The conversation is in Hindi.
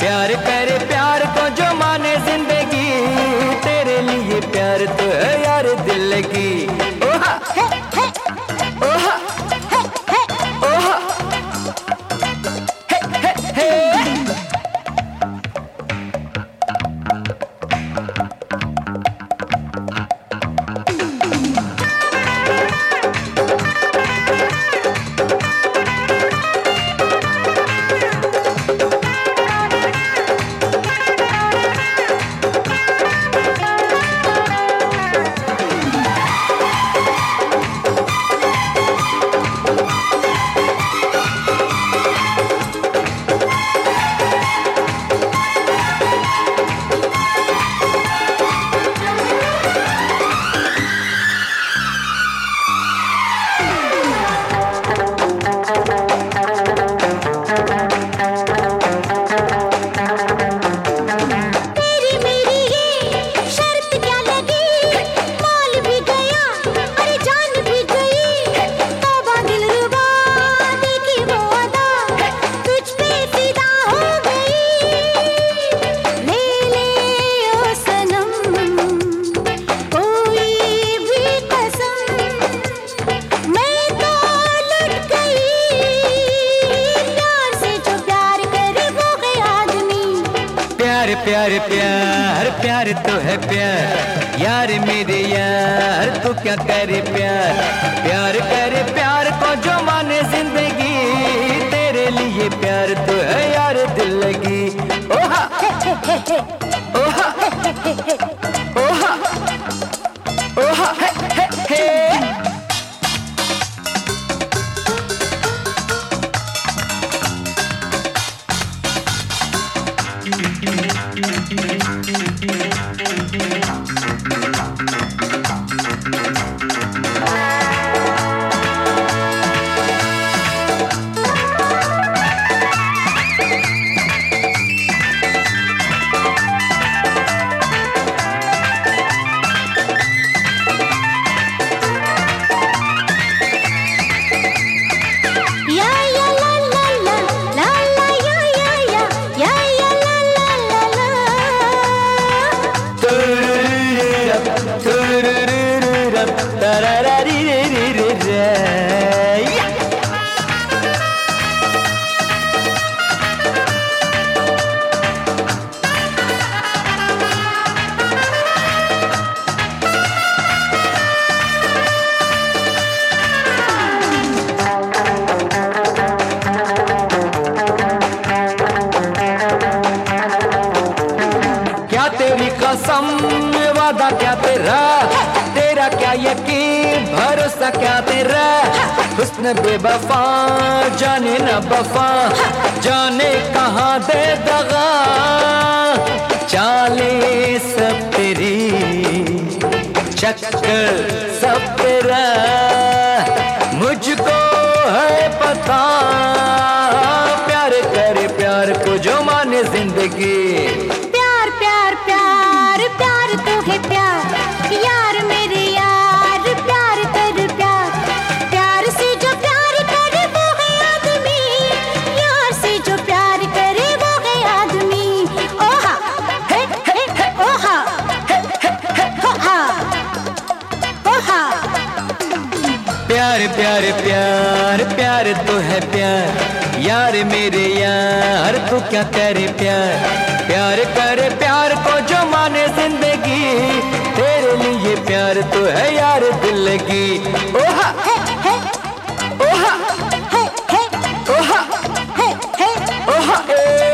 प्यार करे प्यार को जो माने जिंदगी, तेरे लिए प्यार तो है यार दिल की। ओहा ओहा ओहा प्यार प्यार प्यार तो है प्यार यार मेरे यार, तू क्या करे प्यार। प्यार करे प्यार को जो माने जिंदगी, तेरे लिए प्यार तो है यार दिल की। ओहा ओहा ओहा ओहा हे हे हे। तेरी कसम वादा क्या तेरा, तेरा क्या यकीन भरोसा क्या तेरा। हुस्न बेवफा जाने न बफा, जाने कहाँ दे दगा। चाले सब तेरी चक्कर सब तेरा, मुझको है पता। प्यार करे प्यार को जो माने जिंदगी, प्यार तो है प्यार यार मेरे यार। प्यार कर प्यार, प्यार से जो प्यार करे वो है आदमी, यार से जो प्यार करे वो है आदमी। ओहा हे हे हे ओहा हे हे हे ओहा ओहा। प्यार प्यार प्यार प्यार तो है प्यार यार मेरे यार, तू क्या करे प्यार। प्यार करे प्यार को जो माने जिंदगी, तेरे लिए प्यार तो है यार दिल की। ओहा ओहा ओहा ओहा ओहा।